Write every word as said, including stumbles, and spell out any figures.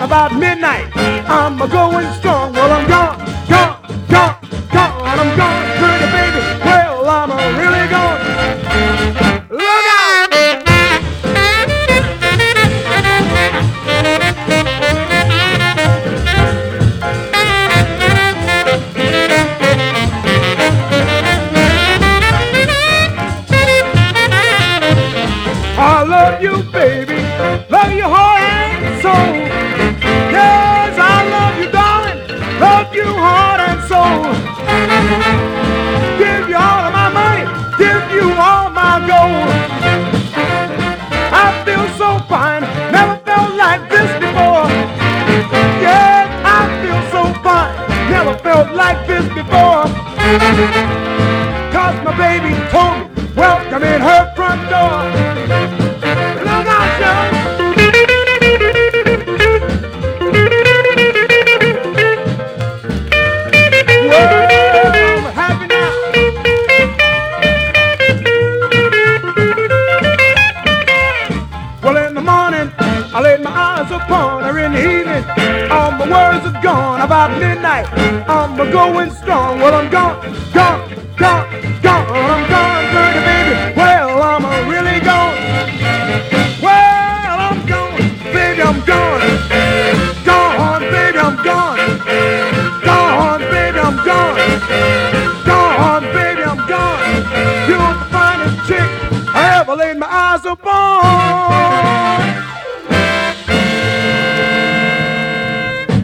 about midnight. I'm a going strong. Well, I'm gone, gone, gone, gone. I'm gone, pretty baby. Well, I'm a really gone. Look out! I love you, baby. Love you heart and soul. Yes, I love you, darling. Love you heart and soul. Give you all of my money. Give you all my gold. I feel so fine. Never felt like this before. Yes, I feel so fine. Never felt like this before. Cause my baby told me, welcome in her front door. Look out, John. Whoa, I'm happy now. Well, in the morning, I laid my eyes upon her. In the evening, all my worries are gone. About midnight, I'm a going strong. Well, I'm gone, gone, gone.